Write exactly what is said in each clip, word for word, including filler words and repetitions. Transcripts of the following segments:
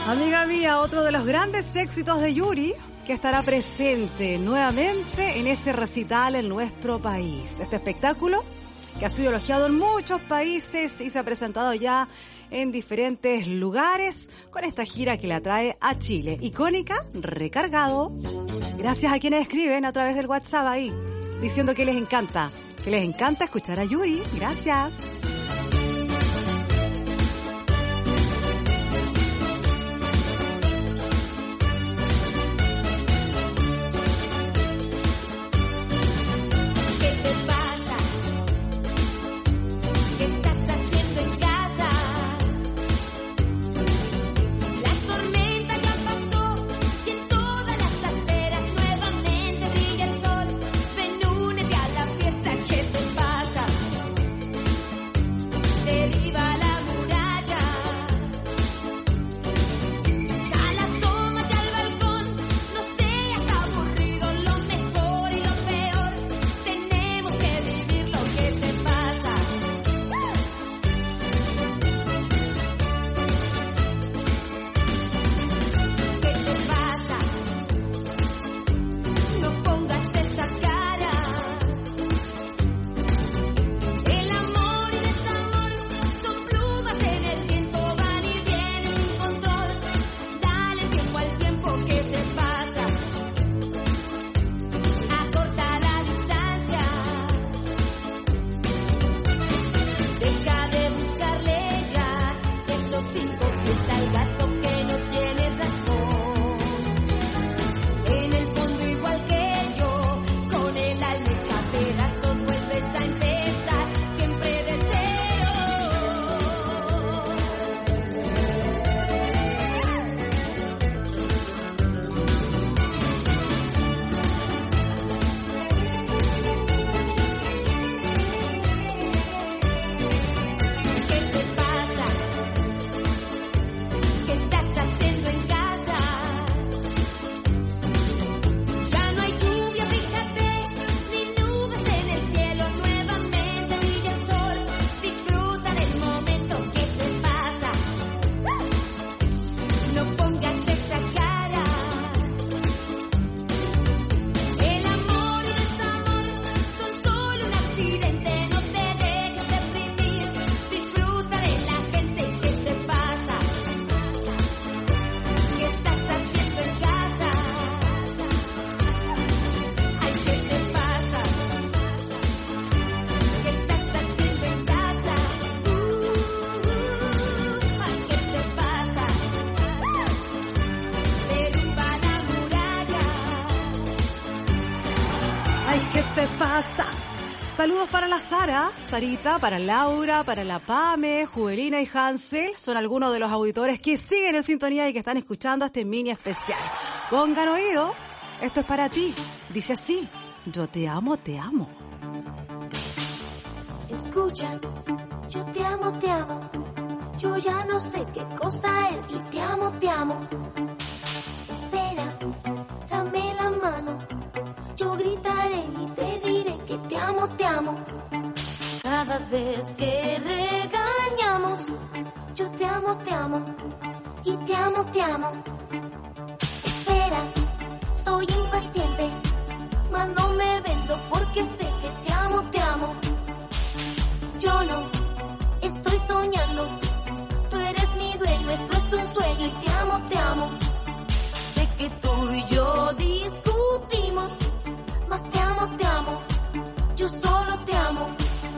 Amiga mía, otro de los grandes éxitos de Yuri, que estará presente nuevamente en ese recital en nuestro país. Este espectáculo que ha sido elogiado en muchos países y se ha presentado ya en diferentes lugares con esta gira que la trae a Chile. Icónica, Recargado. Gracias a quienes escriben a través del WhatsApp ahí, diciendo que les encanta, que les encanta escuchar a Yuri. Gracias. Saludos para la Sara, Sarita, para Laura, para la Pame, Juvelina y Hansel. Son algunos de los auditores que siguen en sintonía y que están escuchando este mini especial. Pongan oído, esto es para ti. Dice así: yo te amo, te amo. Escucha, yo te amo, te amo. Yo ya no sé qué cosa es y te amo, te amo. Espera, dame la mano. Yo gritaré y te diré que te amo, te amo. Cada vez que regañamos, yo te amo, te amo. Y te amo, te amo. Espera, soy impaciente, mas no me vendo porque sé que te amo, te amo. Yo no estoy soñando, tú eres mi dueño, esto es un sueño y te amo, te amo. Sé que tú y yo discutimos, mas te amo, te amo, yo solo te amo.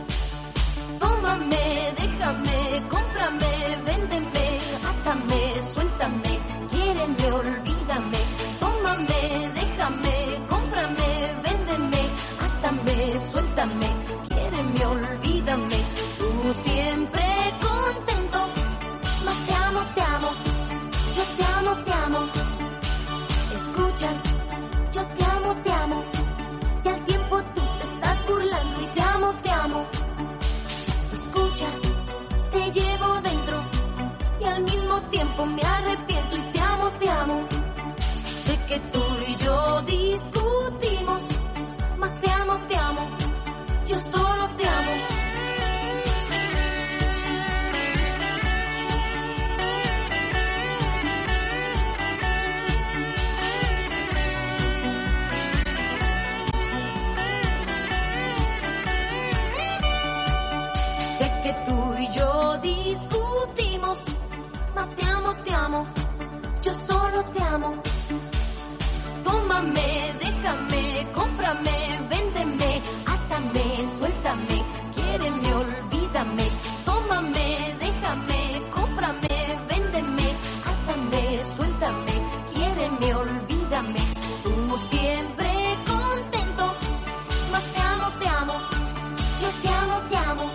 Tómame, déjame, cómprame, véndeme, átame, suéltame, quiéreme, olvídame. Tómame, déjame, cómprame, véndeme, átame, suéltame, quiéreme, olvídame. Tú siempre contento, mas te amo, te amo, yo te amo, te amo. Escucha, yo te amo, te amo. Y al tiempo tú te estás burlando y te amo, te amo. Escucha, te llevo dentro y al mismo tiempo me arrepiento y te amo, te amo. Sé que tú y yo discutimos, mas te amo, te amo, yo solo te amo. que tú y yo discutimos. Más te amo, te amo, yo solo te amo. Tómame, déjame, cómprame, véndeme, átame, suéltame, quiéreme, olvídame. Tómame, déjame, cómprame, véndeme, átame, suéltame, quiéreme, olvídame. Tú siempre contento, más te amo, te amo, yo te amo, te amo.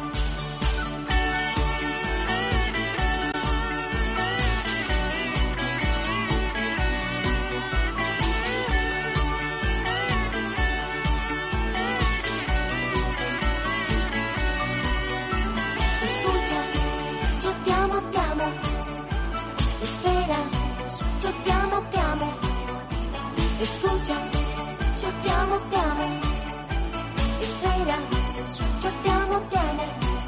Escucha, yo te amo, te amo. Espera, yo te amo, te amo.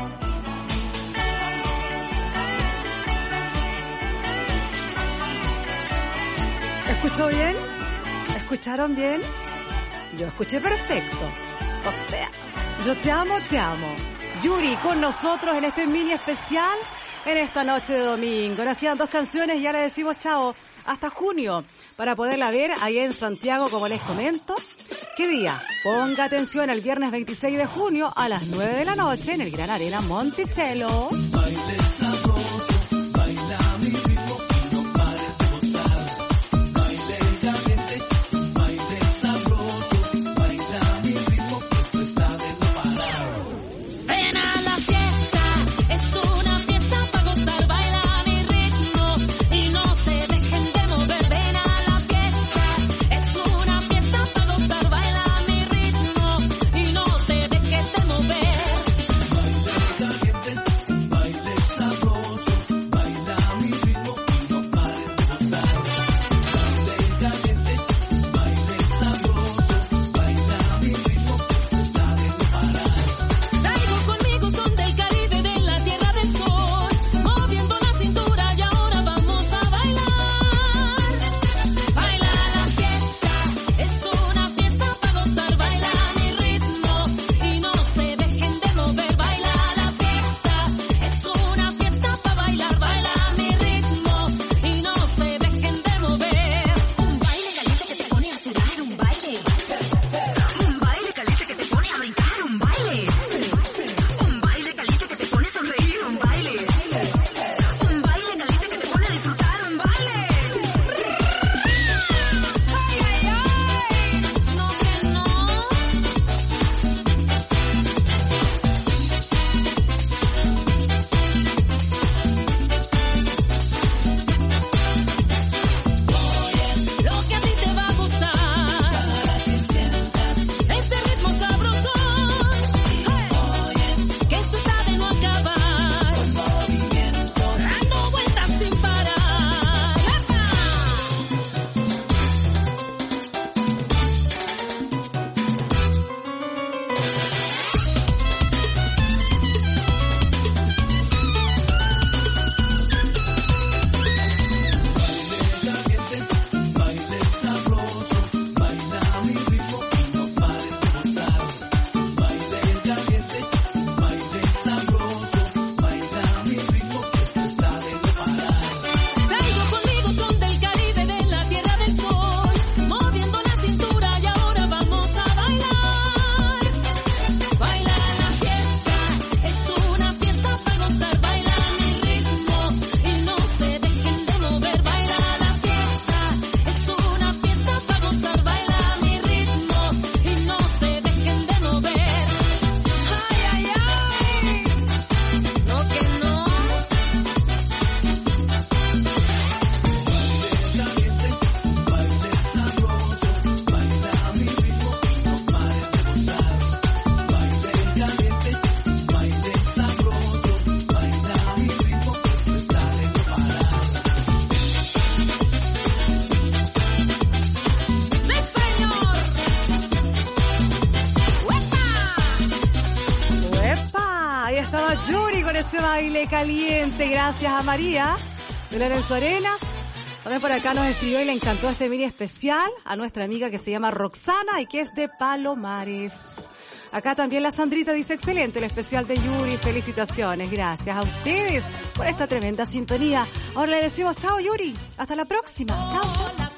¿Escuchó bien? ¿Escucharon bien? Yo escuché perfecto. O sea, yo te amo, te amo. Yuri con nosotros en este mini especial en esta noche de domingo. Nos quedan dos canciones y ya le decimos chao hasta junio para poderla ver ahí en Santiago, como les comento. ¿Qué día? Ponga atención, el viernes veintiséis de junio a las nueve de la noche en el Gran Arena Monticello. Baile sabroso, baila mi ritmo y no pares de gozar. Baile caliente, baile sabroso, baila mi ritmo, esto está de no parar. Ven a la fiesta, es una fiesta para gozar, baila mi ritmo y no se dejen de mover. Ven a la fiesta, es una fiesta para gozar, baila mi ritmo y no te dejes de mover. Baile caliente, baile sabroso, baila mi ritmo y no pares de gozar. Baile caliente, baile sabroso, baila mi ritmo, esto está de no parar. Traigo conmigo son del Caribe, de la Tierra del Sol, moviendo la cintura y ahora vamos a bailar. Baila la fiesta, es una fiesta para gozar, baila mi ritmo y no se dejen de mover. Baila la fiesta, es una fiesta para bailar, baila mi ritmo y no se dejen de mover. Un baile caliente que te pone a sudar, un baile. Un baile caliente que te pone a brincar, un baile. Un baile caliente que te pone a sonreír, un baile. Un baile caliente que te pone a disfrutar, un baile. Ay, ay, ay, no que no. Lo que a ti te va a gustar, este ritmo sabroso, que esto está de no acabar, dando vueltas sin parar. ¡Epa! Baile sabroso, baila mi ritmo y no pares de gozar. Baile caliente, baile sabroso, baila mi ritmo, esto está de no parar. Traigo conmigo son del Caribe, de la Tierra del Sol, moviendo la cintura y ahora vamos a bailar. Baila la fiesta, es una fiesta para gozar, baila mi ritmo y no se dejen de mover. Baila la fiesta, es una fiesta para gozar, baila mi ritmo y no se dejen de mover. Ay, ay, ay, no que no. Caliente, baile sabroso, baila mi ritmo y no pares de gozar. Baile caliente, baile sabroso, baila mi ritmo, esto está de no parar. ¡Sí, señor! ¡Uepa! ¡Uepa! Ahí estaba Yuri con ese baile caliente. Gracias a María de Lorenzo Arenas. También por acá nos escribió y le encantó este mini especial a nuestra amiga que se llama Roxana y que es de Palomares. Acá también la Sandrita dice, excelente el especial de Yuri, felicitaciones, gracias a ustedes por esta tremenda sintonía. Ahora le decimos chao Yuri, hasta la próxima, chao, chao.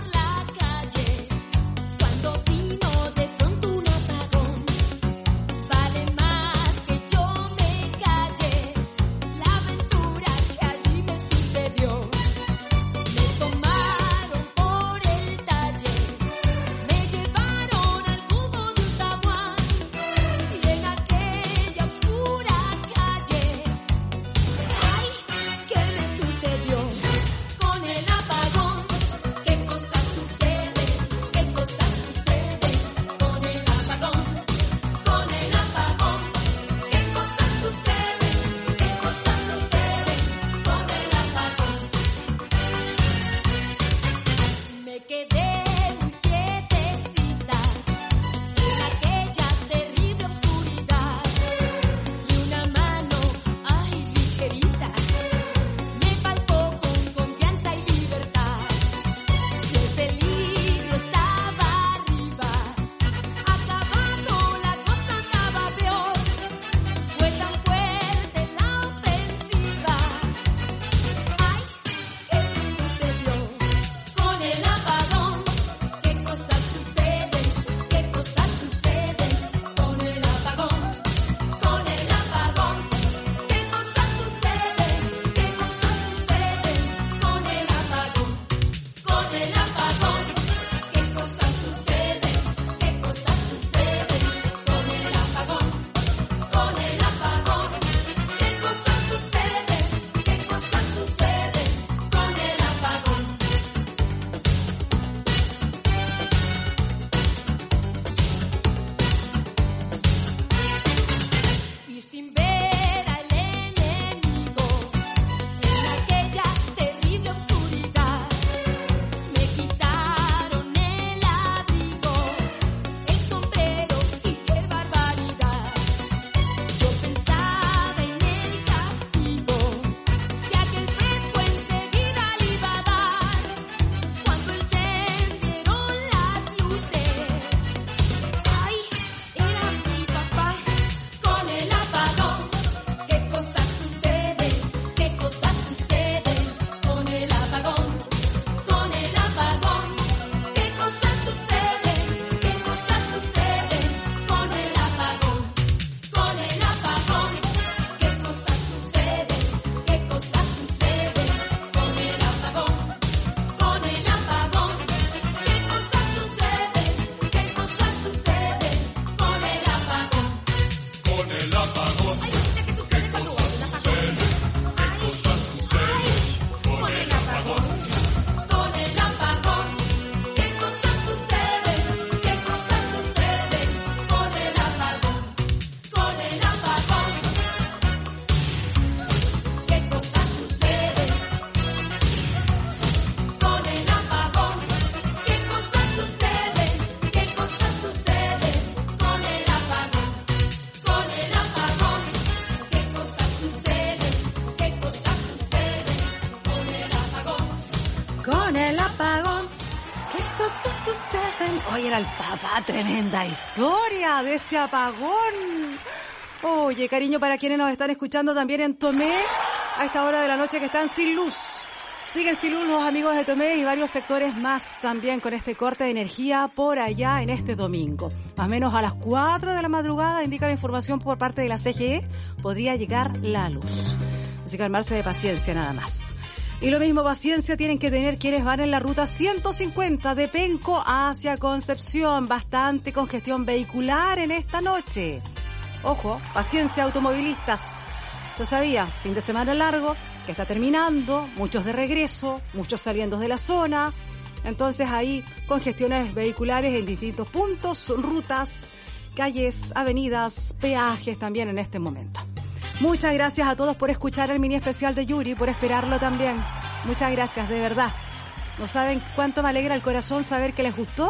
Oye, era el papá, tremenda historia de ese apagón. Oye, cariño para quienes nos están escuchando también en Tomé, a esta hora de la noche que están sin luz. Siguen sin luz los amigos de Tomé y varios sectores más también con este corte de energía por allá en este domingo. Más o menos a las cuatro de la madrugada, indica la información por parte de la C G E, podría llegar la luz. Así que armarse de paciencia nada más. Y lo mismo paciencia tienen que tener quienes van en la ruta ciento cincuenta de Penco hacia Concepción. Bastante congestión vehicular en esta noche. Ojo, paciencia automovilistas. Se sabía, fin de semana largo, que está terminando, muchos de regreso, muchos saliendo de la zona. Entonces ahí congestiones vehiculares en distintos puntos, rutas, calles, avenidas, peajes también en este momento. Muchas gracias a todos por escuchar el mini especial de Yuri, por esperarlo también. Muchas gracias, de verdad. ¿No saben cuánto me alegra el corazón saber que les gustó?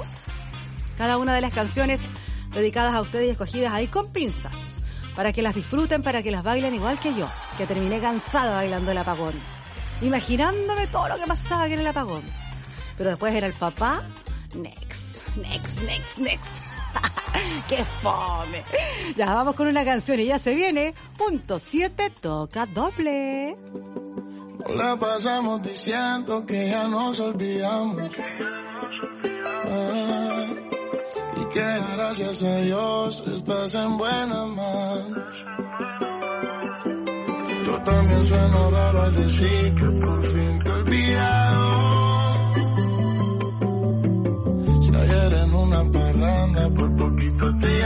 Cada una de las canciones dedicadas a ustedes y escogidas ahí con pinzas, para que las disfruten, para que las bailen igual que yo, que terminé cansada bailando el apagón, imaginándome todo lo que pasaba en el apagón. Pero después era el papá, next, next, next, next. ¡Qué fome! Ya vamos con una canción y ya se viene. Punto siete, toca doble. No la pasamos diciendo que ya nos olvidamos. Ah, y que gracias a Dios estás en buenas manos. Yo también sueno raro al decir que por fin te he olvidado. Si ayer en una parranda por poquito te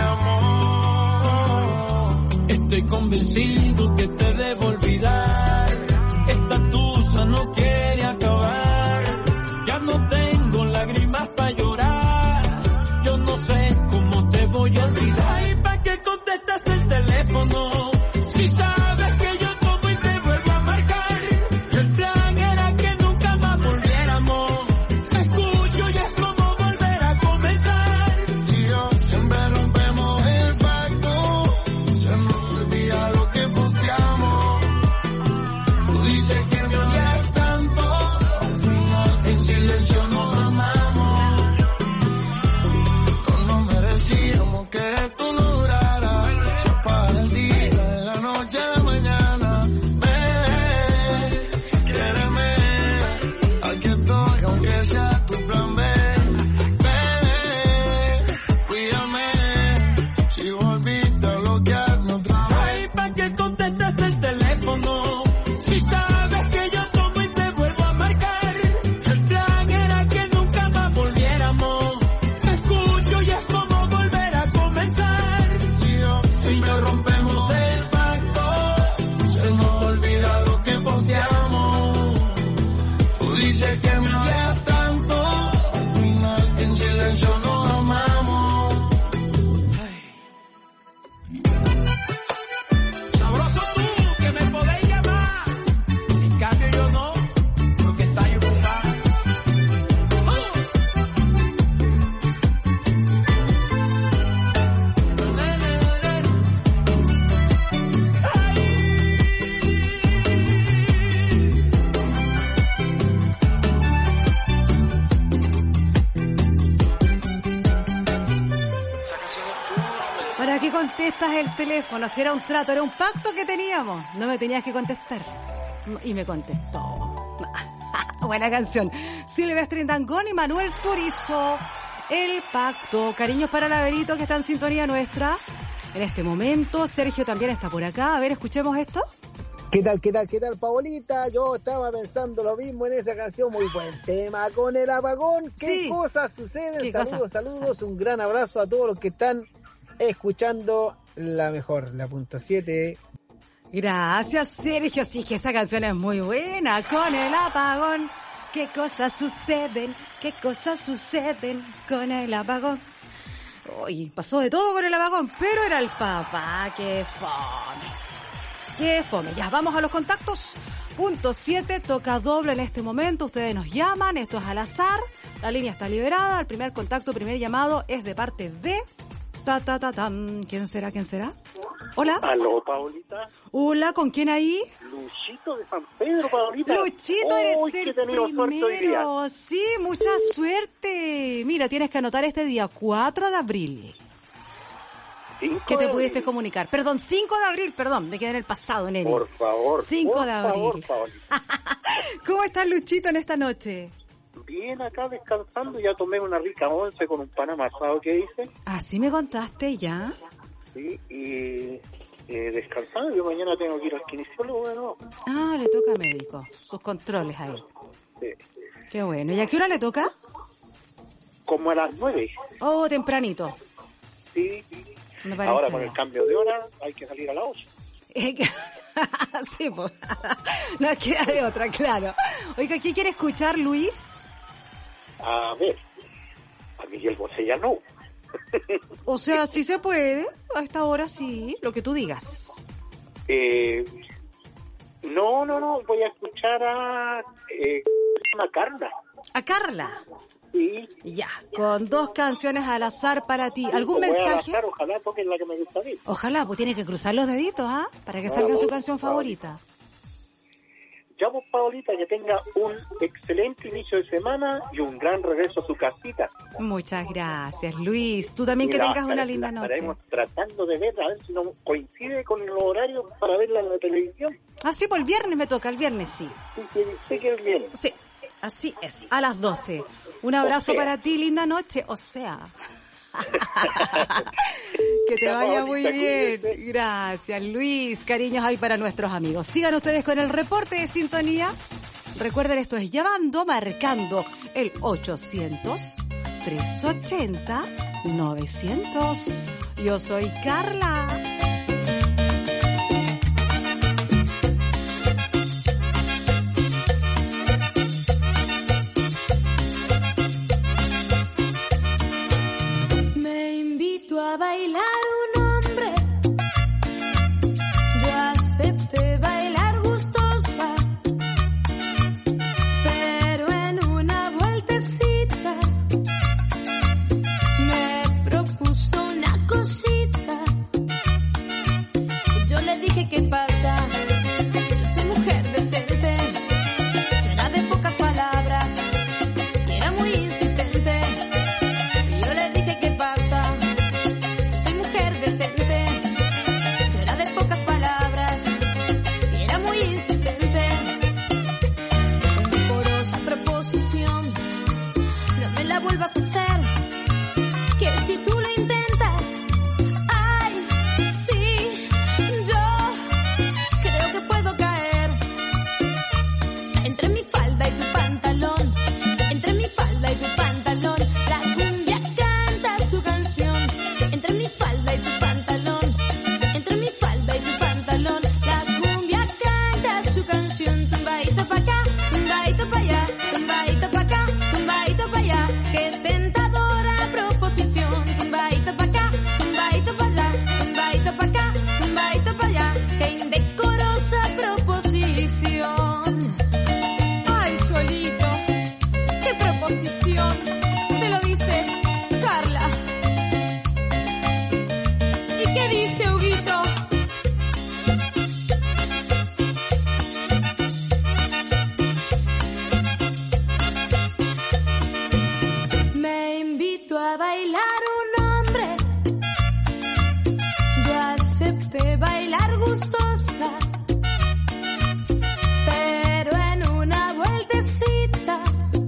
llamó. Estoy convencido que te debo olvidar. Esta tusa no quiere acabar. Ya no tengo lágrimas para llorar. Yo no sé cómo te voy a olvidar. ¿Y para qué contestas el teléfono? Si sabes que yo tomo y te vuelvo a marcar. El plan era que nunca más volviéramos. Me escucho y es como volver a comenzar. Y yo siempre rompemos el pacto. Se nos olvida lo que posteamos. Tú dices que me odias tanto. Al final en silencio nos amamos. No nos merecíamos que esto no durara. Se apaga el día de la noche a la mañana. Ven, quiéreme. Aquí estoy aunque sea tu plan B. Ven, cuídame. Si volviste a bloquearme otra vez. Ay, ¿para qué contestas el teléfono? Si sabes que yo tomo y te vuelvo a marcar. El plan era que nunca más volviéramos. Me escucho y es como volver a comenzar. Y yo siempre rompemos el pacto. Se nos olvida lo que posteamos. Tú dices que me odias tanto. Al final en silencio nos amamos. Sabroso tú, que me podéis llamar. En cambio yo no, porque estáis ocupados. ¿Para qué contestas el teléfono? Si era un trato, era un pacto que teníamos. No me tenías que contestar. Y me contestó. Buena canción. Silvestre Dangón y Manuel Turizo. El pacto. Cariños para Laverito, que está en sintonía nuestra. En este momento, Sergio también está por acá. A ver, escuchemos esto. ¿Qué tal, qué tal, qué tal, Paolita? Yo estaba pensando lo mismo en esa canción, muy buen tema. Con el apagón, ¿qué Sí. cosas suceden? ¿Qué Saludos, cosas? saludos, un gran abrazo a todos los que están escuchando la mejor, la punto siete. Gracias, Sergio. Sí, que esa canción es muy buena. Con el apagón, ¿qué cosas suceden? ¿Qué cosas suceden con el apagón? Uy, pasó de todo con el apagón, pero era el papá. ¡Qué fome! ¡Qué fome! Ya, vamos a los contactos. Punto siete, toca doble en este momento. Ustedes nos llaman, esto es al azar. La línea está liberada. El primer contacto, primer llamado es de parte de... Ta, ta, ta, tam. ¿Quién será? ¿Quién será? Hola. Aló, Paolita. Hola, ¿con quién ahí? Luchito de San Pedro, Paolita. Luchito, eres Uy, que he el tenido suerte hoy día. primero. Sí, mucha suerte. Mira, tienes que anotar este día cuatro de abril. Cinco Que te de pudiste abril. comunicar. Perdón, cinco de abril, perdón. Me quedé en el pasado, Neri. Por favor. cinco por de favor, abril. Paolita. ¿Cómo estás, Luchito, en esta noche? Bien, acá descansando. Ya tomé una rica once con un pan amasado que hice. Así me contaste ya. Sí, y eh, descansando. Yo mañana tengo que ir al kinesiólogo de nuevo. Ah, le toca a médico. Sus controles ahí. Sí. Qué bueno. ¿Y a qué hora le toca? Como a las nueve. Oh, tempranito. Sí. Me parece. Ahora con el bien. cambio de hora hay que salir a las ocho. Sí, pues. No queda de otra, claro. Oiga, ¿qué quiere escuchar, Luis? A ver, a Miguel Bosé ya no. O sea, sí se puede. A esta hora sí, lo que tú digas. Eh, no, no, no, voy a escuchar a, eh, a Carla. A Carla. Sí. Ya, con dos canciones al azar para ti. ¿Algún Voy a mensaje? bajar, ojalá toque la que me gusta a mí. Ojalá, pues tiene que cruzar los deditos, ¿ah? Para que Ah, salga su bueno, canción vale. favorita. Ya, pues, Paolita, que tenga un excelente inicio de semana y un gran regreso a su casita. Muchas gracias, Luis. Tú también, que Mira, tengas una estaré- linda la noche. Estaremos tratando de verla, a ver si no coincide con los horarios para verla en la televisión. Ah, sí, por el viernes me toca, el viernes sí. Sí, sí, sé que es bien. Sí, así es, a las doce. Un abrazo O sea. para ti, linda noche. O sea. Que te Ya, vaya muy Paolita, bien. cuídate. Gracias, Luis. Cariños ahí para nuestros amigos. Sigan ustedes con el reporte de sintonía. Recuerden, esto es llamando, marcando el ochocientos, trescientos ochenta, novecientos. Yo soy Carla. Me invito a bailar un hombre. Yo acepté bailar gustosa, pero en una vueltecita me propuso una cosita. Y yo le dije, ¿qué pasa? Yo soy mujer decente, yo era de pocas palabras y era muy insistente. Y yo le dije, ¿qué pasa? Yo soy mujer decente, yo era de pocas palabras y era muy insistente. Con mi porosa proposición, no me la vuelvas a hacer, que si tú lo intentas, ay, sí, yo creo que puedo caer entre mi falda y tu pantalón, entre mi falda y tu pantalón. La cumbia canta su canción, entre mi falda y tu pantalón, entre mi falda y tu pantalón. La cumbia canta su canción, tumbaito pa' acá, tumbaito pa' allá, tumbaito pa' acá, tumbaito pa' allá. Qué tentadora proposición, tumbaito pa' acá, tumbaito pa' allá, tumbaito pa' acá, tumbaito pa' allá. Qué indecorosa proposición. Ay, Cholito, qué proposición, te lo dice Carla. ¿Y qué dice Huguito? Me invito a bailar un hombre, yo acepté bailar gustosa, pero en una vueltecita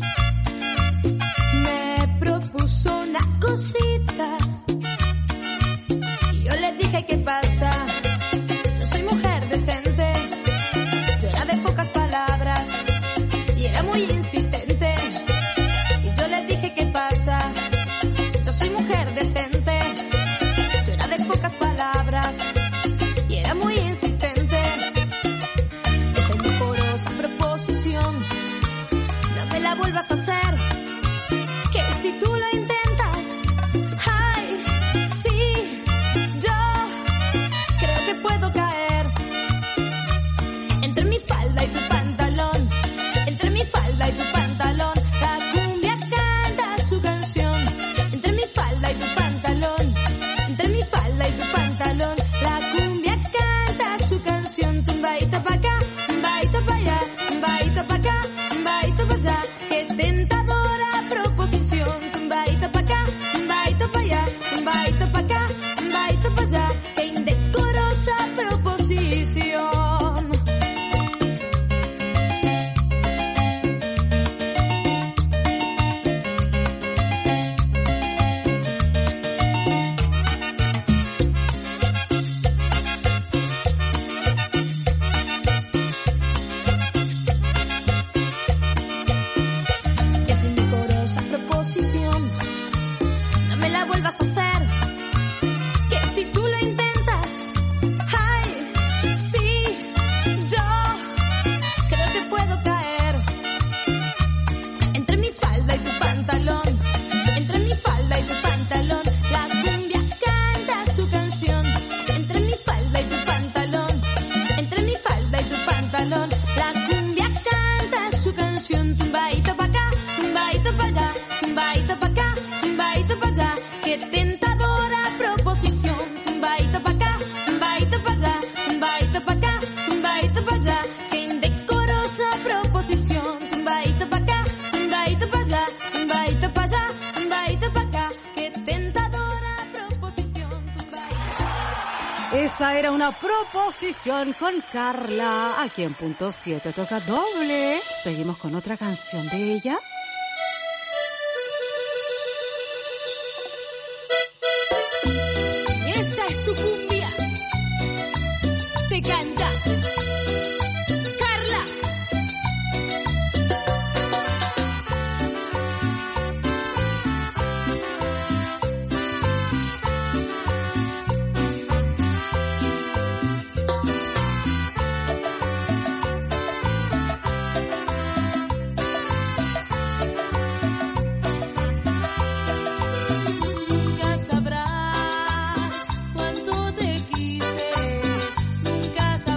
me propuso una cosita. Y yo le dije, ¿qué pasa? Yo soy mujer decente, yo era de pocas palabras y era muy insistente. Y yo le dije, ¿qué pasa? Yo soy mujer decente, yo era de pocas palabras y era muy insistente. Esa indecorosa proposición, no me la vuelvas a hacer, que si tú lo intentas, ay, sí, yo creo que puedo caer entre mi falda y tu pantalón, entre mi falda y tu pantalón. La cumbia canta su canción, entre mi falda y tu pantalón, entre mi falda y tu pantalón. La cumbia canta su canción, tumbaito pa' acá, tumbaito pa' allá, tumbaito pa' acá, tumbaito pa' allá. Qué tentadora proposición, tumbaito pa' acá, tumbaito pa' allá, tumbaito pa' acá, tumbaito pa' allá. Qué indecorosa proposición. Esa indecorosa proposición, no me la vuelvas a hacer, que si tú lo intentas, ay, sí, yo creo que puedo caer entre mi falda y tu pantalón, entre mi falda y tu pantalón. La cumbia canta su canción, entre mi falda y tu pantalón, entre mi falda y tu pantalón. La cumbia canta su canción, tumbaito pa' acá, tumbaito pa' allá, tumbaito pa' acá, tumbaito pa' allá. Qué tentadora proposición, tumbaito pa' acá, tumbaito pa' allá, tumbaito pa' acá, tumbaito pa' allá. Qué indecorosa proposición. Esa era una proposición con Carla. Aquí en punto siete toca doble. Seguimos con otra canción de ella. Esta es tu cumbia. Te canta Carla. Nunca sabrás cuánto te quise, nunca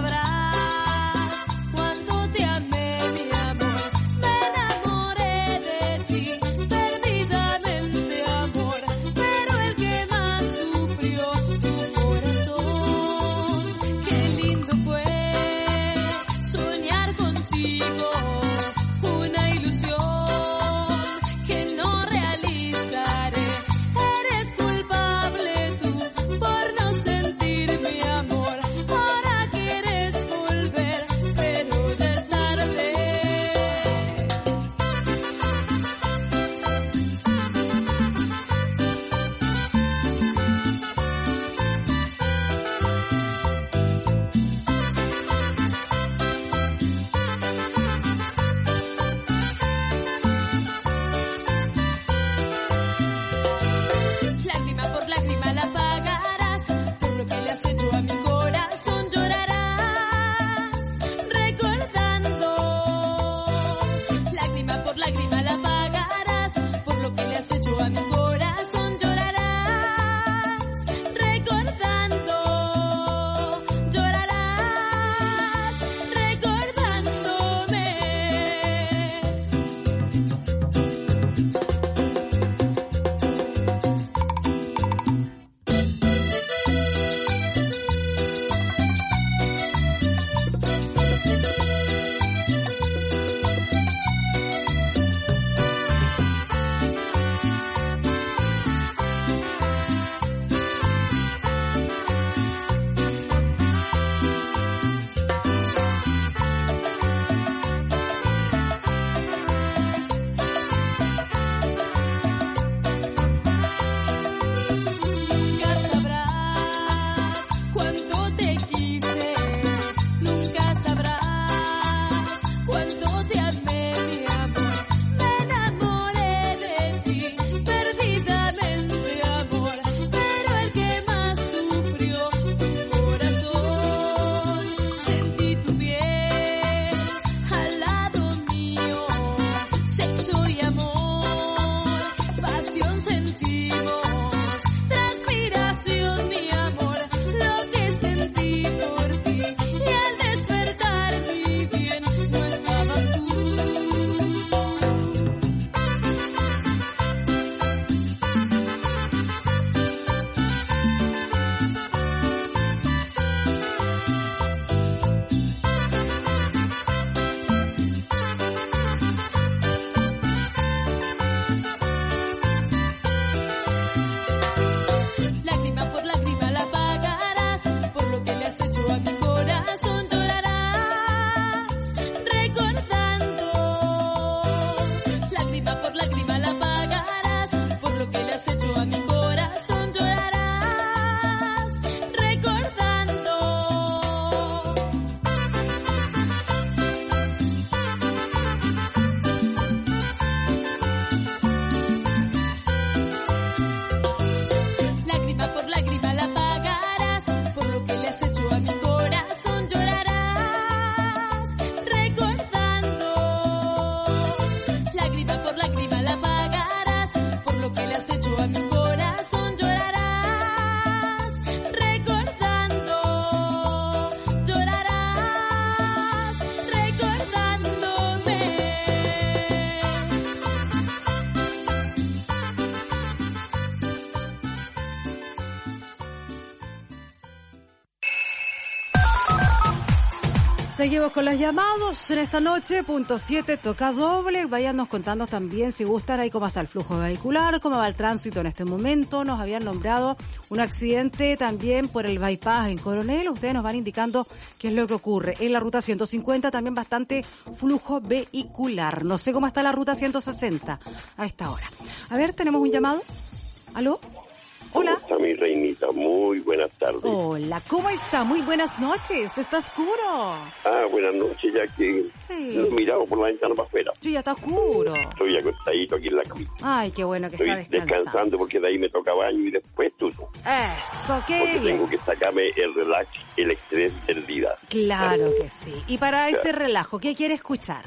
Seguimos con los llamados en esta noche, punto siete, toca doble. Váyanos contando también, si gustan, ahí cómo está el flujo vehicular, cómo va el tránsito en este momento. Nos habían nombrado un accidente también por el bypass en Coronel. Ustedes nos van indicando qué es lo que ocurre. En la ruta ciento cincuenta también bastante flujo vehicular. No sé cómo está la ruta ciento sesenta a esta hora. A ver, tenemos un llamado. ¿Aló? Hola. ¿Cómo está mi reinita? Muy buenas tardes. Hola, ¿cómo está? Muy buenas noches. ¿Está oscuro? Ah, buenas noches, ya que Sí. lo he mirado por la ventana para afuera. Sí, ya está oscuro. Estoy acostadito aquí en la cama. Ay, qué bueno que Estoy está descansando. descansando porque de ahí me toca baño y después tú. Eso, qué Porque bien. tengo que sacarme el relax, el estrés del día. Claro que sí. Y para ese relajo, ¿qué quiere escuchar?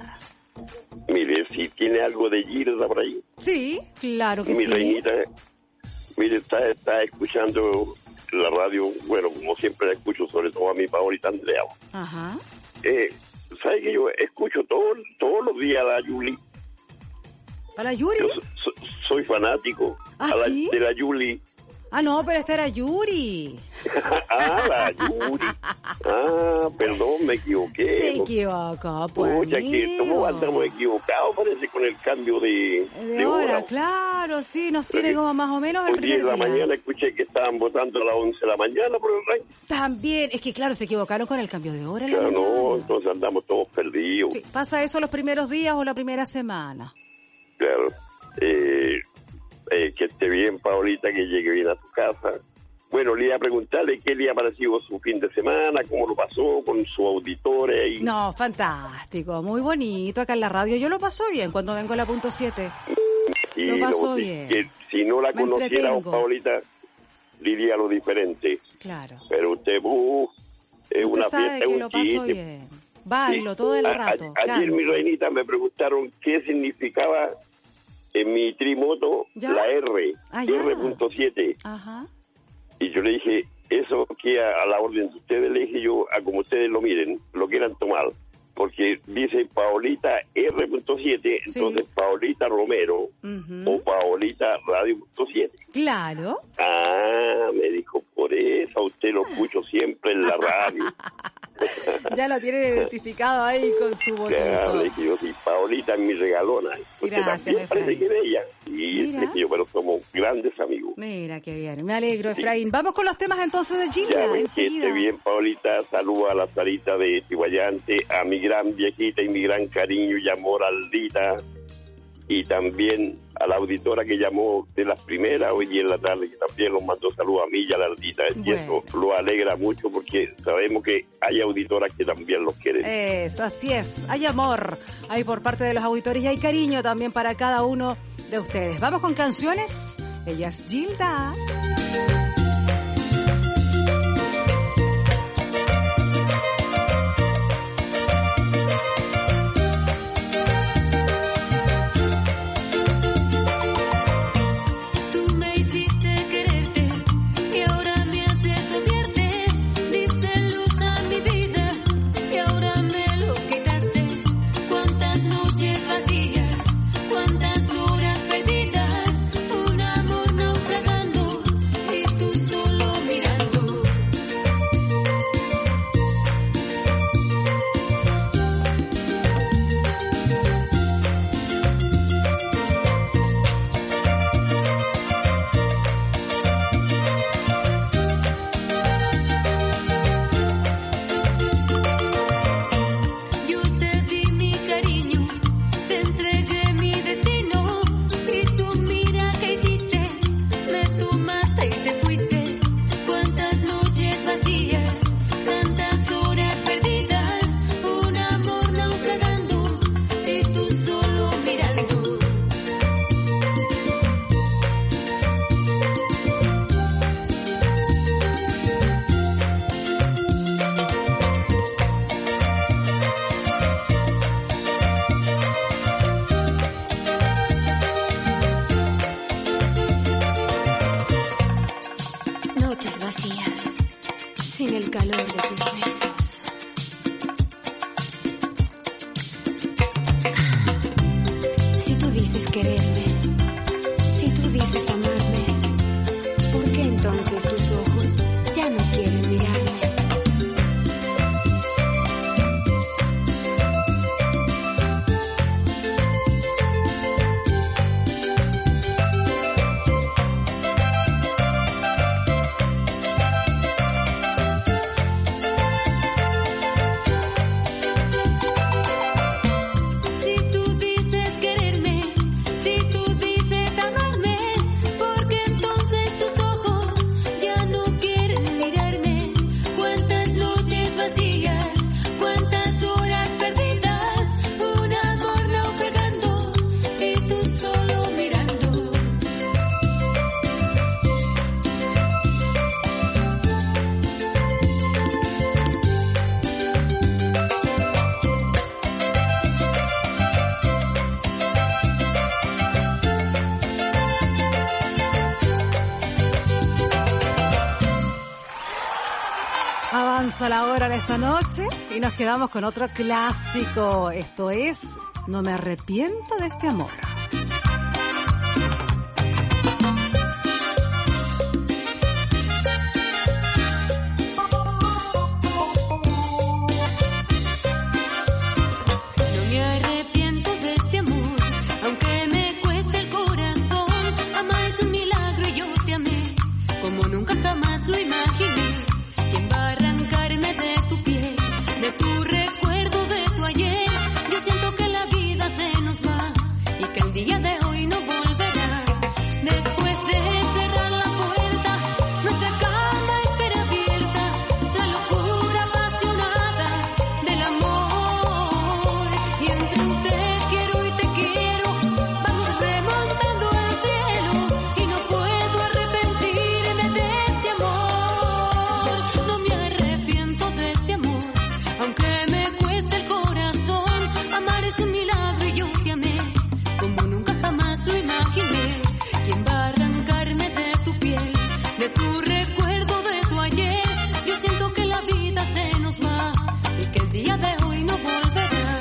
Mire, si tiene algo de Gilda por ahí. Sí, claro que mi sí. reinita, mire, está, está escuchando la radio, bueno, como siempre la escucho, sobre todo a mi favorita Andrea. Ajá. Eh, ¿Sabe que yo escucho todo, todos los días a la Yuli? ¿Para Yuri? Yo so- so- soy fanático ¿Ah, a la, sí? de la Yuli. Ah, no, pero esta era Yuri. ah, la Yuri. Ah, perdón, me equivoqué. Se equivocó, pues, Oye, que amigo. todos andamos equivocados, parece, con el cambio de, De de hora, hora. claro, sí, nos tiene como más o menos el Hoy día primer en la día. mañana escuché que estaban votando a las once de la mañana por el ranking. También, es que claro, se equivocaron con el cambio de hora en la Claro, no, mañana. entonces andamos todos perdidos. Sí, pasa eso los primeros días o la primera semana. Claro. Eh, eh, que esté bien, Paulita, que llegue bien a tu casa. Bueno, le iba a preguntarle qué le ha parecido su fin de semana, cómo lo pasó con su auditores. Y... No, fantástico, muy bonito acá en la radio. Yo lo paso bien cuando vengo a la punto siete. y lo pasó si- bien. que si no la Me conociera, entretengo. Paulita, diría lo diferente. Claro. Pero usted, uh, es Usted una sabe fiesta, que un lo paso chiste. bien. Bailo todo el A- a- rato. ayer, mi canto. reinita, me preguntaron qué significaba en mi trimoto ¿Ya? la R, Ah, ya. R punto siete. Ajá. Y yo le dije, eso que a, a la orden de ustedes, le dije yo, a como ustedes lo miren, lo quieran tomar. Porque dice Paolita R punto siete, Sí. entonces Paolita Romero Ujú. o Paolita Radio punto siete. Claro. Ah, me dijo, por eso a usted lo escucho siempre en la radio. Ya lo tienen identificado ahí con su Claro, le bonito. dije yo, sí, Paolita es mi regalona. Usted Gracias, también parece Efraín. que de ella. Y Mira. le dije yo, pero somos grandes amigos. Mira qué bien. Me alegro, Efraín. Vamos con los temas entonces de Ya, Gilda, ven, que enseguida. esté bien, Paulita. Saluda a la Sarita de Tiguayante, a mi gran viejita y mi gran cariño y amor, Aldita. Y también a la auditora que llamó de las primeras hoy en la tarde, que también nos mandó saludos a mí y a la Aldita. Y Bueno. eso lo alegra mucho porque sabemos que hay auditoras que también los quieren. Eso, así es. Hay amor ahí por parte de los auditores y hay cariño también para cada uno de ustedes. Vamos con canciones. Ella es Gilda. Tú me hiciste quererte y ahora me haces odiarte. Diste luz a mi vida y ahora me lo quitaste. Cuántas noches vacías, cuántas horas perdidas, un amor naufragando y tú solo mirando. Yo te di mi cariño, te entregué mi destino y tú mira que hiciste, me tomaste y te fuiste. Cuántas noches vacías, tantas horas perdidas, un amor naufragando y tú solo mirando. Noches vacías, sin el calor de tus besos. Si tú dices quererme, si tú dices amarme, ¿por qué entonces tus ojos ya no quieren mirarme? a la hora de esta noche y nos quedamos con otro clásico. Esto es No me arrepiento de este amor. No me arrepiento de este amor, aunque me cueste el corazón. Amar es un milagro y yo te amé como nunca jamás lo imaginé. ¿Quién va a arrancarme de tu piel, de tu recuerdo, de tu ayer? Yo siento que la vida se nos va y que el día de hoy no volverá. Después de cerrar la puerta, nuestra cama espera abierta, la locura apasionada del amor. Y entre un te quiero y te quiero, vamos remontando al cielo y no puedo arrepentirme de este amor. No me arrepiento de este amor, aunque me cueste el corazón. Amar es un milagro y yo te amé como nunca jamás lo imaginé. ¿Quién va a arrancarme de tu piel, de tu recuerdo, de tu ayer? Yo siento que la vida se nos va y que el día de hoy no volverá.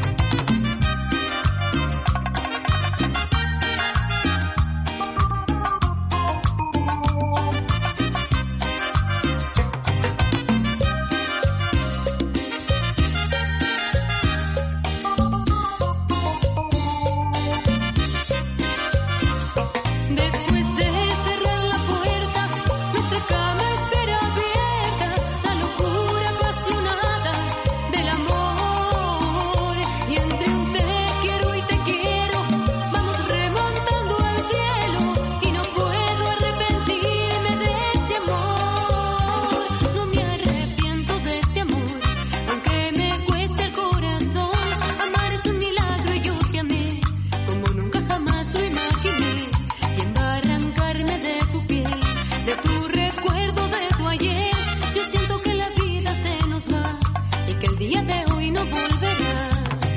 Después de cerrar la puerta, nuestra cama espera abierta, la locura apasionada del amor. Y entre un te quiero y te quiero, vamos remontando al cielo y no puedo arrepentirme de este amor. No me arrepiento de este amor, aunque me cueste el corazón. Amar es un milagro y yo te amé como nunca jamás lo imaginé. ¿Quién va a arrancarme de tu piel, de tu recuerdo, de tu ayer? Yo siento que la vida se nos va y que el día de hoy no volverá.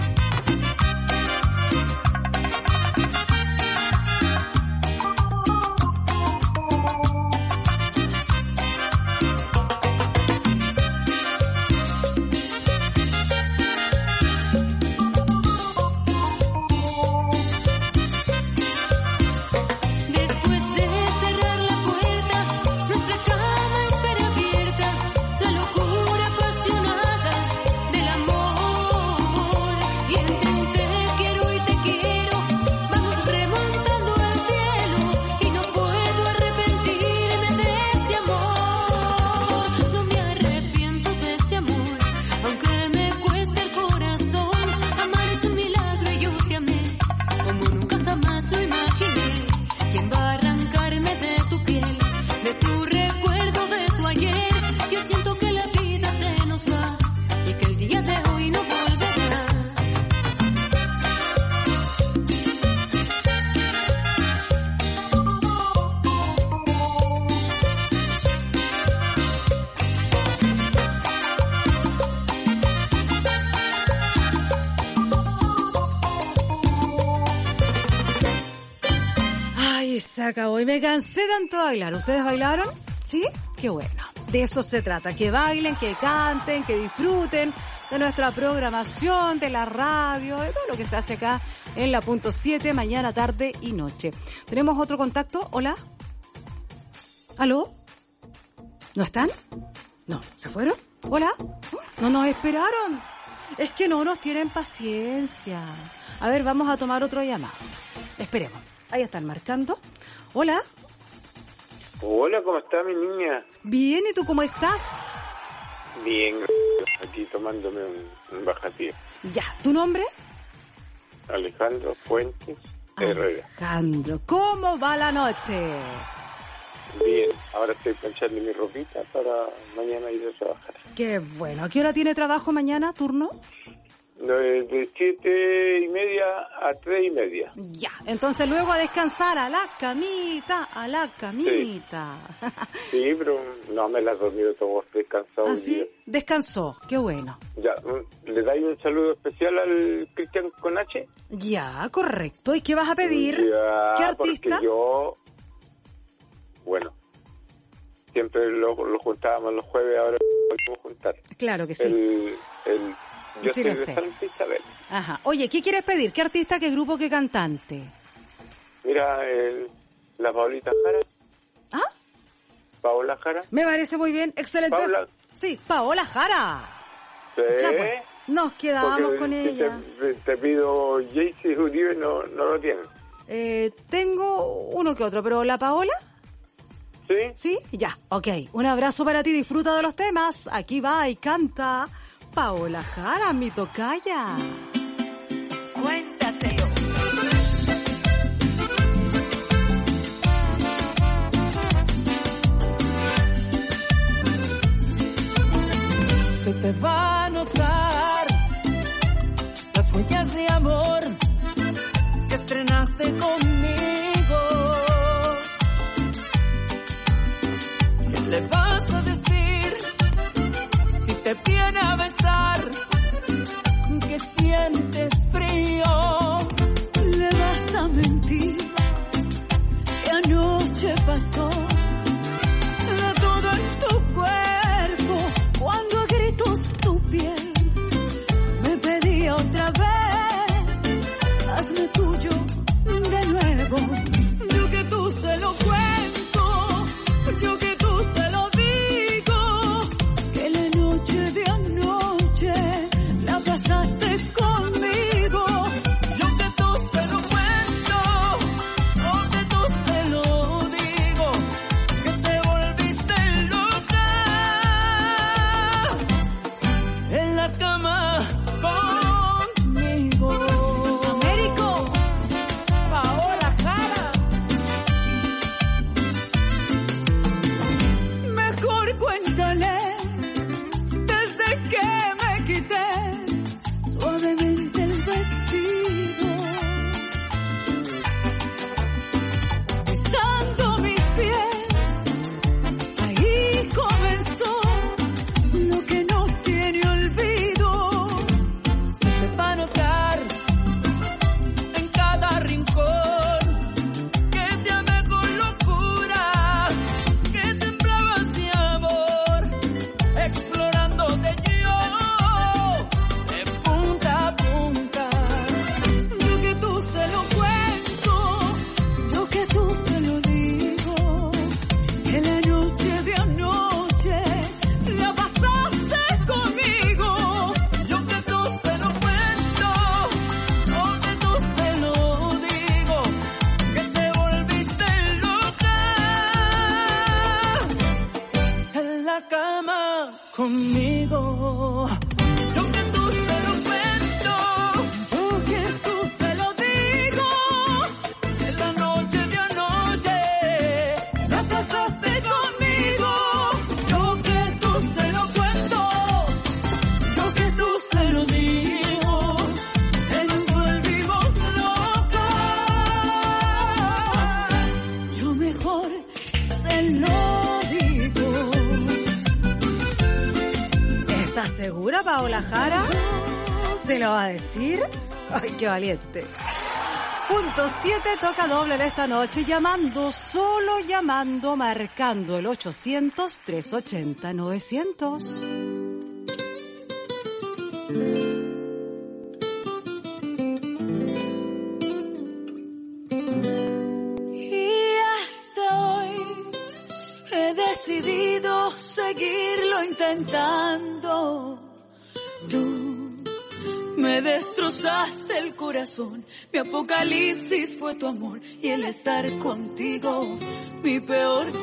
Después de cerrar la puerta, nuestra cama espera abierta, la locura apasionada del amor. Y entre un te quiero y te quiero, vamos remontando al cielo y no puedo arrepentirme de este amor. No me arrepiento de este amor, aunque me cueste el corazón. Amar es un milagro y yo te amé como nunca jamás lo imaginé. ¿Quién va a arrancarme de tu piel, de tu recuerdo, de tu ayer? Yo siento que la vida se nos va y que el día de hoy no volverá. Ay, se acabó y me cansé tanto de bailar. ¿Ustedes bailaron? ¿Sí? Qué bueno. De eso se trata, que bailen, que canten, que disfruten de nuestra programación, de la radio, de todo lo que se hace acá en la punto siete, mañana, tarde y noche. ¿Tenemos otro contacto? ¿Hola? ¿Aló? ¿No están? No, ¿se fueron? ¿Hola? ¿No nos esperaron? Es que no nos tienen paciencia. A ver, vamos a tomar otro llamado. Esperemos. Ahí están marcando. Hola. Hola, ¿cómo está mi niña? Bien, ¿y tú cómo estás? Bien, aquí tomándome un, un bajativo. Ya, ¿tu nombre? Alejandro Fuentes Herrera. Alejandro, ¿cómo va la noche? Bien, ahora estoy planchando mi ropita para mañana ir a trabajar. Qué bueno. ¿A qué hora tiene trabajo mañana, turno? De, de siete y media a tres y media. Ya, entonces luego a descansar, a la camita, a la camita. Sí, sí, pero no me la he dormido, todo descansado. ¿Ah, sí? Descansó, qué bueno. Ya, ¿le dais un saludo especial al Cristian con H? Ya, correcto. ¿Y qué vas a pedir? Ya, ¿Qué artista? Porque yo, bueno, siempre lo, lo juntábamos los jueves, ahora lo podemos juntar. Claro que sí. El, el, yo Sí, soy lo de sé. Santa Isabel. Ajá. Oye, ¿qué quieres pedir? ¿Qué artista, qué grupo, qué cantante? Mira, el, la Paulita Jara. ¿Ah? Paola Jara. Me parece muy bien, excelente. Paola. Sí, Paola Jara. Sí. Ya, pues, nos quedamos Porque con si ella. Te, te pido Jaycee Uribe, no, no lo tienen. Eh, tengo uno que otro, pero ¿la Paola? ¿Sí? Sí, ya, ok. Un abrazo para ti, disfruta de los temas. Aquí va y canta Paola Jara, mi tocaya. Cuéntatelo. Se te va a notar las huellas de amor que estrenaste conmigo. ¿Qué le vas a decir si te viene a besar? Que sientes frío. Le vas a mentir que anoche pasó de todo en tu cuerpo. Cuando a gritos tu piel me pedía otra vez, hazme tuyo de nuevo. Yo que tú se lo cuento, yo que tú se lo digo, que la noche de anoche la pasaste conmigo. Yo que tú se lo cuento, yo que tú se lo digo, que te volviste loca en la cama conmigo. Américo, Paola Jara. Mejor cuéntale desde que me quité suavemente el vestido, besando mis pies. Ahí comenzó lo que no tiene olvido. Se te va a notar en cada rincón que te amé con locura, que temblabas de amor, explorándote yo de punta a punta. Yo que tú se lo cuento, yo que tú se lo digo, que la noche de anoche la pasaste conmigo. Yo que tú se lo cuento, yo que tú se lo digo, que te volviste loca en la cama conmigo. Yo que tú se lo cuento, yo que tú se lo digo, que la noche de anoche la pasaste conmigo. Yo que tú se lo cuento, yo que tú se lo digo, que nos volvimos locas. Yo mejor se lo digo. ¿Estás segura, Paola Jara? ¿Se lo va a decir? ¡Ay, qué valiente! Punto siete toca doble en esta noche, llamando, solo llamando, marcando el ochocientos, trescientos ochenta, novecientos. Y hasta hoy he decidido seguirlo intentando. Tú me destrozaste el corazón, mi apocalipsis fue tu amor y el estar contigo mi peor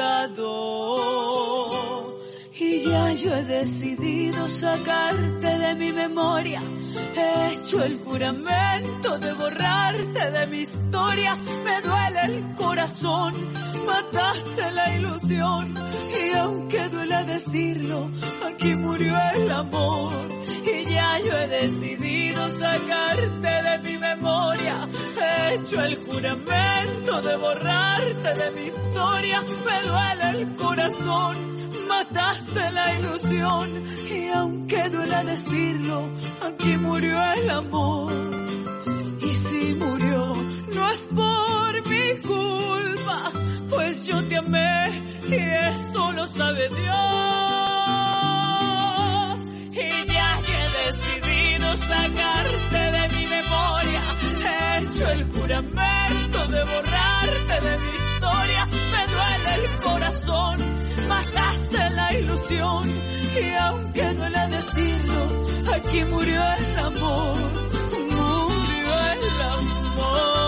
pecado. Y ya yo he decidido sacarte de mi memoria, he hecho el juramento de borrarte de mi historia. Me duele el corazón, mataste la ilusión, y aunque duela decirlo, aquí murió el amor. Y ya yo he decidido sacarte de mi memoria, he hecho el juramento de borrarte de mi historia. Me duele el corazón, mataste la ilusión, y aunque duela decirlo, aquí murió el amor. Y si murió, no es por mi culpa, fue pues yo te amé y eso lo sabe Dios. Y ya que he decidido sacarte de mi memoria, he hecho el juramento de borrarte de mi historia. Me duele el corazón, mataste la ilusión, y aunque duele decirlo, aquí murió el amor, murió el amor.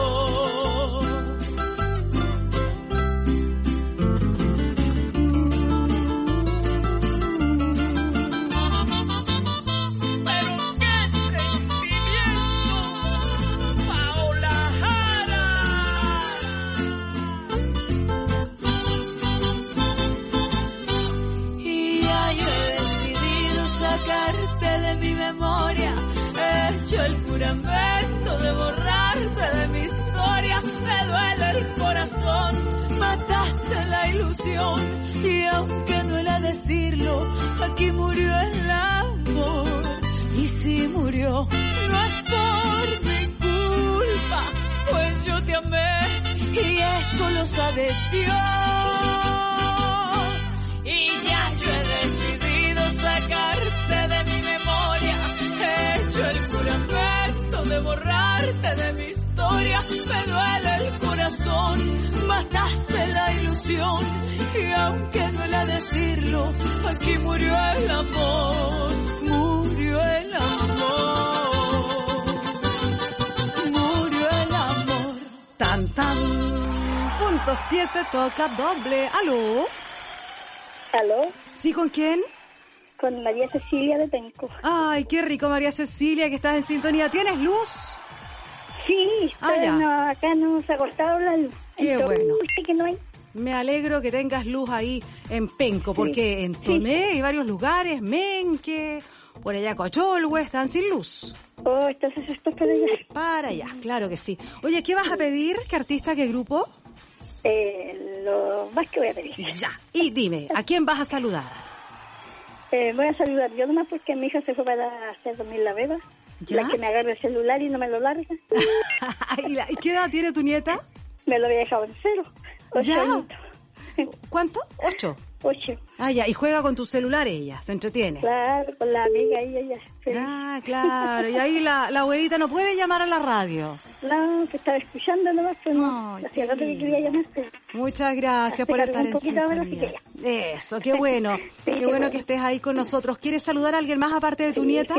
El juramento de borrarte de mi historia. Me duele el corazón, mataste la ilusión, y aunque duela decirlo, aquí murió el amor. Y si murió, no es por mi culpa, pues yo te amé y eso lo sabe Dios. Y ya yo he decidido sacarte de mi memoria, he hecho el juramento de borrarte de mi historia. Me duele el corazón, mataste la ilusión, y aunque duela decirlo, aquí murió el amor, murió el amor, murió el amor. Tan tan. Punto siete toca doble. ¿Aló? ¿Aló? ¿Sí, con quién? Con María Cecilia de Penco. Ay, qué rico, María Cecilia, que estás en sintonía. ¿Tienes luz? Sí, está, ah, ya. No, acá no se ha cortado la luz. Qué Entonces, bueno. Que no hay. Me alegro que tengas luz ahí en Penco, porque sí, en Toné sí. hay varios lugares, Menque, por allá Cocholhue, están sin luz. Oh, entonces esto es para allá. Para allá, claro que sí. Oye, ¿qué vas a pedir? ¿Qué artista, qué grupo? Eh, lo más que voy a pedir. Ya, y dime, ¿a quién vas a saludar? Eh, voy a saludar yo nomás porque mi hija se fue para hacer dormir la beba. ¿Ya? La que me agarra el celular y no me lo larga. ¿Y, la, ¿Y qué edad tiene tu nieta? Me lo había dejado en cero. Ocho ¿Ya? añitos. ¿Cuánto? Ocho. Ocho. Ah, ya, y juega con tu celular ella, se entretiene. Claro, con la amiga y ella. Feliz. Ah, claro, y ahí la, la abuelita no puede llamar a la radio. No, que estaba escuchando nomás, pero no, hacía rato que quería llamarte. Muchas gracias por estar en sintonía. Eso, qué bueno, sí, qué bueno que estés ahí con nosotros. ¿Quieres saludar a alguien más aparte de tu sí, nieta? Sí.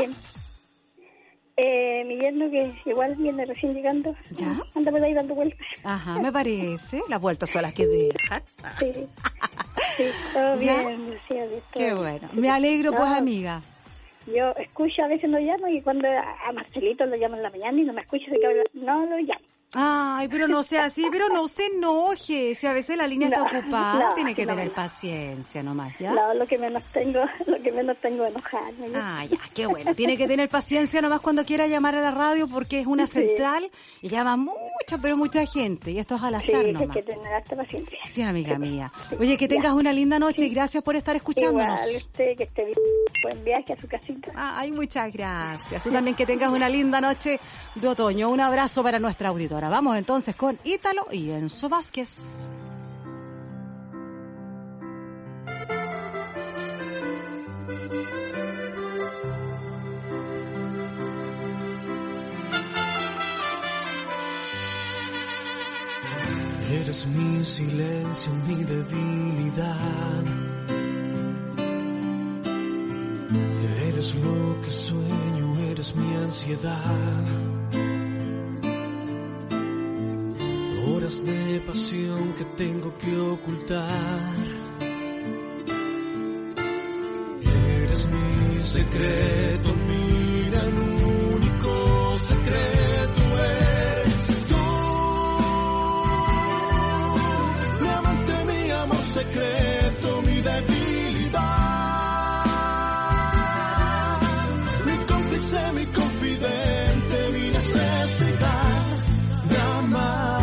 Eh, mi yerno, que igual viene recién llegando. ¿Ya? Anda por ahí dando vueltas. Ajá, me parece. Las vueltas son las que dejan. Sí, sí, todo bien, gracias. Qué bueno. Me alegro, no, pues, amiga. Yo escucho, a veces no llamo, y cuando a Marcelito lo llamo en la mañana y no me escucha, no lo llamo. Ay, pero no sea así, pero no se enoje. Si a veces la línea no, está ocupada, no, tiene que no, tener no. paciencia nomás, ¿ya? No, lo que menos tengo, lo que menos tengo es enojarme. Ah, ya, qué bueno. Tiene que tener paciencia nomás cuando quiera llamar a la radio, porque es una sí. central y llama mucha, pero mucha gente. Y esto es al azar sí, nomás. Sí, hay que tener harta paciencia. Sí, amiga sí. mía. Oye, que tengas ya. una linda noche sí. y gracias por estar escuchándonos. Igual, usted, que esté bien. Buen viaje a su casita. Ay, muchas gracias. Tú también que tengas una linda noche de otoño. Un abrazo para nuestra auditora. Vamos entonces con Ítalo y Enzo Vázquez. Eres mi silencio, mi debilidad. Eres lo que sueño, eres mi ansiedad. Horas de pasión que tengo que ocultar. Eres mi secreto, mira, el único secreto eres tú. Mi amante, mi amor secreto, mi debilidad. Mi cómplice, mi confidente, mi necesidad de amar.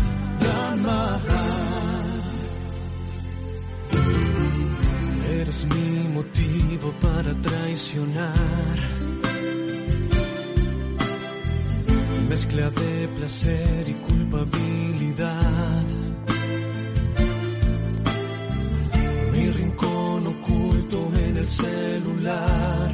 Eres mi motivo para traicionar. Mezcla de placer y culpabilidad. el celular.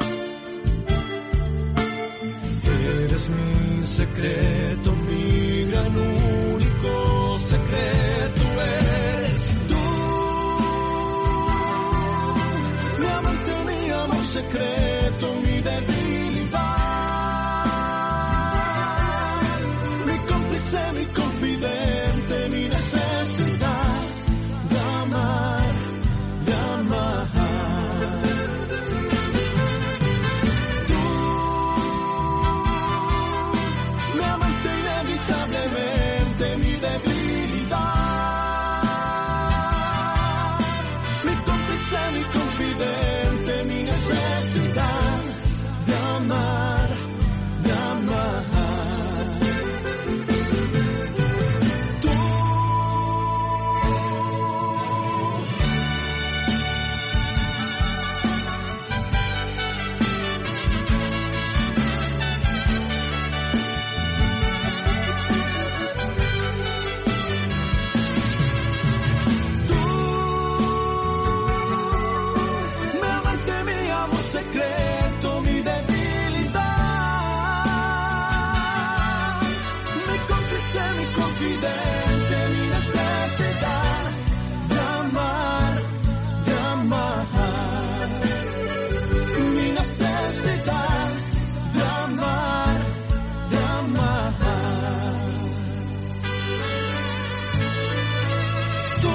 Eres mi secreto, mi gran único secreto eres tú. Mi amante, mi amor secreto, mi debilidad, mi cómplice, mi confidente, mi necesidad de amar, de amar. Tú, mi amante inevitablemente, mi debilidad, mi cómplice, mi confidente, mi necesidad de amar, de amar. Tú. Tú, mi amante, mi amor secreto, mi debilidad, mi cómplice, mi confidente, mi necesidad de amar, de amar, mi necesidad de amar, de amar. Tú.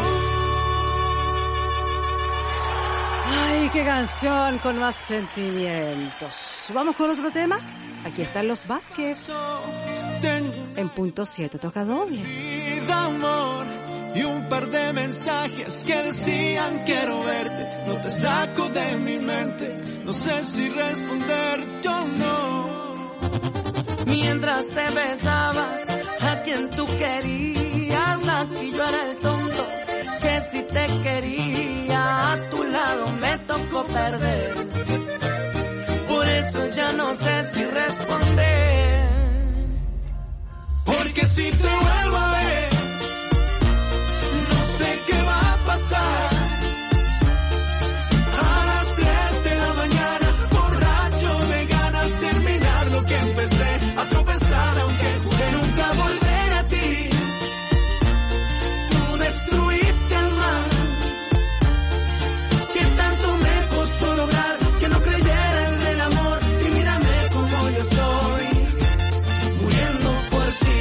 Ay, qué canción con más sentimientos. Vamos con otro tema. Aquí están los Vázquez. En punto siete, toca doble. De amor y un par de mensajes que decían quiero verte, no te saco de mi mente, no sé si responder yo no. Mientras te besabas a quien tú querías, aquí yo era el tonto que si te quería, a tu lado me tocó perder. Por eso ya no sé si responder. Porque si te vuelvo a ver, no sé qué va a pasar. A las tres de la mañana, borracho de ganas de terminar lo que empecé, a tropezar aunque juré nunca volver a ti. Tú destruiste el mar, que tanto me costó lograr que no creyera en el amor. Y mírame como yo estoy, muriendo por ti.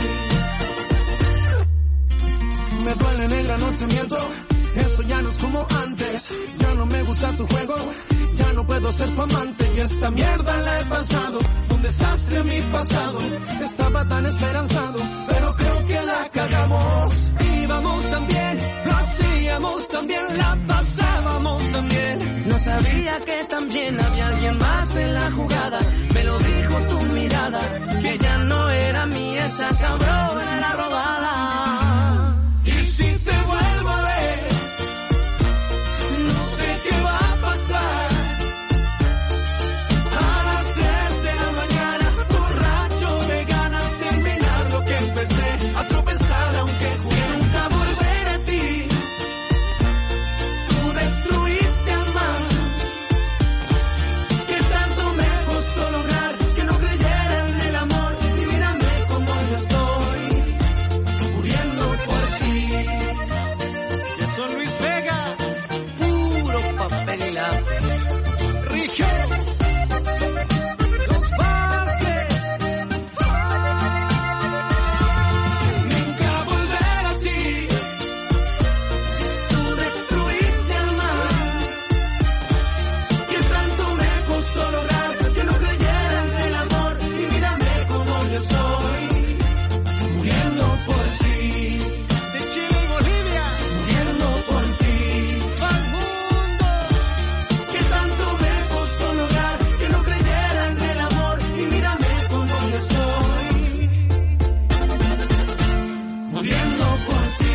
Me duele, negra, no te miento, eso ya no es como antes. Ya no me gusta tu juego, ya no puedo ser tu amante. Y esta mierda la he pasado, fue un desastre mi pasado. Estaba tan esperanzado, pero creo que la cagamos. Íbamos tan bien, lo hacíamos tan bien, la pasábamos tan bien. No sabía que también había alguien más en la jugada. Me lo dijo tu mirada, que ya no era mía esa cabrona, era robada. Y si te vuelvo a ver, no sé qué va a pasar. A las tres de la mañana, borracho de ganas de terminar lo que empecé, a tropezar aunque juré nunca volver a ti. Tú destruiste el mar, que tanto me costó lograr que no creyera en el amor. Y mírame como yo estoy, muriendo por ti. Yo soy Luis Vega, Puro papel y lápiz. Rigio, los Vázquez. Nunca volver a ti. Tú destruiste el mar, que tanto me costó lograr que no creyera en el amor. Y mírame como yo soy, Muriendo por ti. De Chile y Bolivia, muriendo por ti. al mundo. Que tanto me costó lograr que no creyera en el amor. Y mírame como yo soy, Muriendo por ti.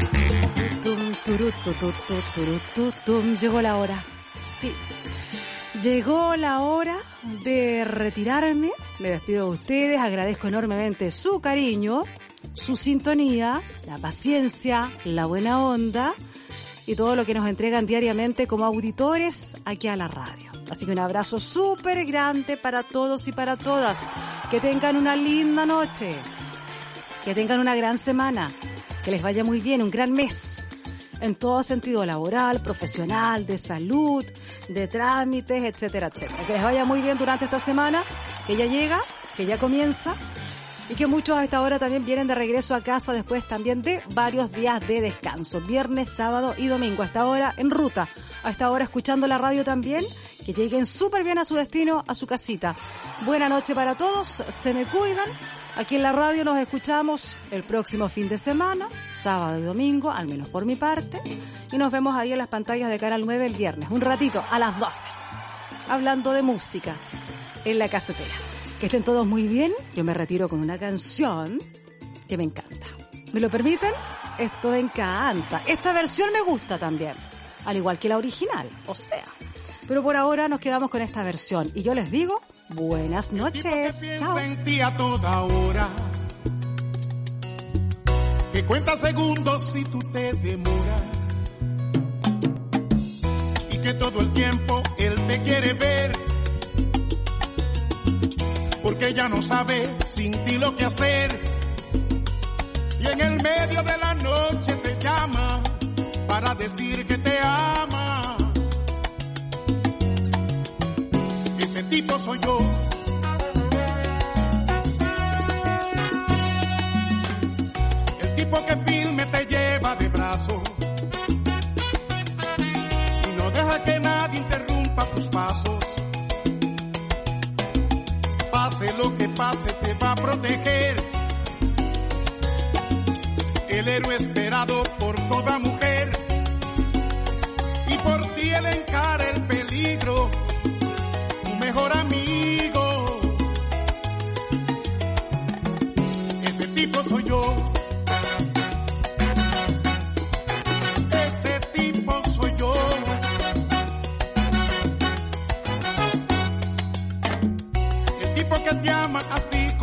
Tum, turu, tu, tu, tu, turu, tu, tum. Llegó la hora. Sí. Llegó la hora de retirarme. Me despido de ustedes. Agradezco enormemente su cariño, su sintonía, la paciencia, la buena onda y todo lo que nos entregan diariamente como auditores aquí a la radio. Así que un abrazo súper grande para todos y para todas. Que tengan una linda noche. Que tengan una gran semana. Que les vaya muy bien, un gran mes. En todo sentido laboral, profesional, de salud, de trámites, etcétera, etcétera. Que les vaya muy bien durante esta semana, que ya llega, que ya comienza, y que muchos a esta hora también vienen de regreso a casa después también de varios días de descanso, viernes, sábado y domingo. A esta hora en ruta, a esta hora escuchando la radio también, que lleguen súper bien a su destino, a su casita. Buena noche para todos, se me cuidan. Aquí en la radio nos escuchamos el próximo fin de semana, sábado y domingo, al menos por mi parte, y nos vemos ahí en las pantallas de Canal nueve el viernes, un ratito, a las doce, hablando de música en la casetera. Que estén todos muy bien, yo me retiro con una canción que me encanta. ¿Me lo permiten? Esto me encanta. Esta versión me gusta también, al igual que la original, o sea. Pero por ahora nos quedamos con esta versión, y yo les digo... Buenas noches. Chao. En ti a toda hora, que cuenta segundos si tú te demoras, y que todo el tiempo él te quiere ver, porque ya no sabe sin ti lo que hacer, y en el medio de la noche te llama para decir que te ama. Ese tipo soy yo. El tipo que firme te lleva de brazo y no deja que nadie interrumpa tus pasos. Pase lo que pase, te va a proteger. El héroe esperado por toda mujer, y por ti él encara el peligro. Mejor amigo, ese tipo soy yo, ese tipo soy yo, el tipo que te ama así